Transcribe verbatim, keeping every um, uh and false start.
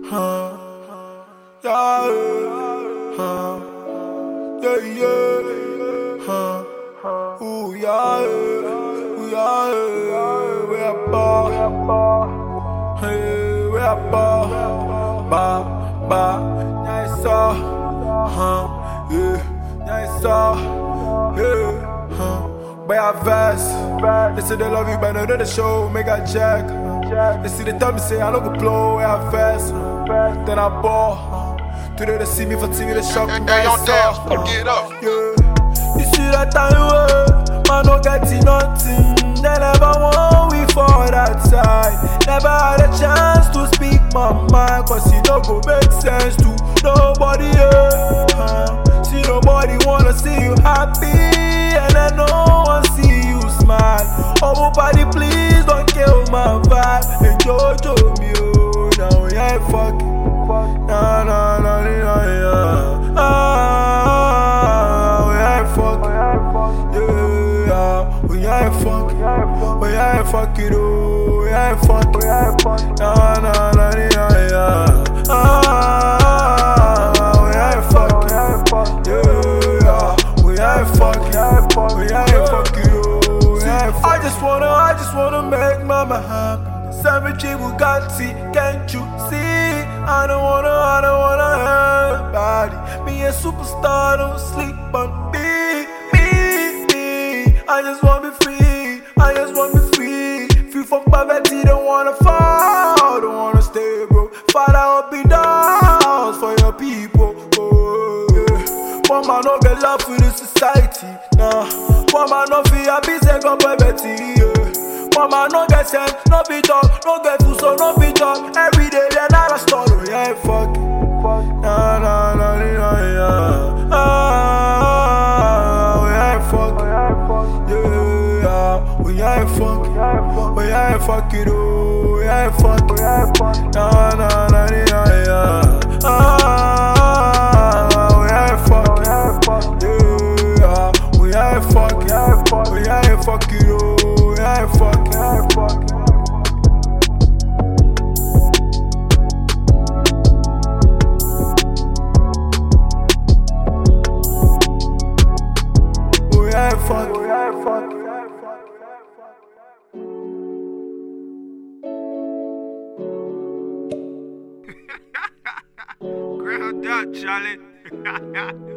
huh, yeah, huh, yeah, yeah, huh, ooh, yeah, ooh, yeah, we are ball, hey, we are ball, ba, ba, nice, huh, yeah, nice, yeah, huh. Buy a vest. They say they love you, but no, they show. Make a check. They see the time, say I don't go blow. Wear a vest. Then I ball. Today they see me for T V, they shock me. Hey, yo, dance, get up. Yeah. You see that time, uh, man, no getting nothing. They never want we for that side. Never had a chance to speak my mind, cause it don't go make sense to nobody. Yeah. Uh, see nobody wanna see you happy. And I know I see you smile. Oh, nobody, please don't kill my vibe. Hey, Jojo, me, oh, now we ain't fucking. Nah, nah, nah, nah, yeah. Ah, we ain't fucking. Yeah, we ain't fucking. We ain't fucking, oh, we ain't fucking. Nah, nah, nah, nah, yeah. Ah, we ain't fucking. Yeah, we ain't fucking. We ain't fuck you, we ain't fuck. I just wanna, I just wanna make mama happy. Cemetery Bugatti, can't you see? I don't wanna, I don't wanna hurt body. Me a superstar, don't sleep on me, me, me. I just wanna be free, I just wanna be free. Free from poverty, don't wanna fall, don't wanna stay broke. Father, up be down for your people. Oh, yeah. One man no get love for the society, nah. One man no feel happy, say go poverty, yeah. One man no get sense, no be talk, no get food, so no be talk. Every day they not a story, we ain't fucking. Nah, nah, nah, nah, yeah. Ah, we ain't fucking. Yeah, we ain't fucking. We ain't fucking, oh, we ain't fucking. Nah, nah, nah, nah, yeah. Ah, we ain't fucking. Yeah, we ain't fucking. We ain't fucking, oh, we ain't fucking. We ain't fucking. We ain't fucking. Ground up, Charlie.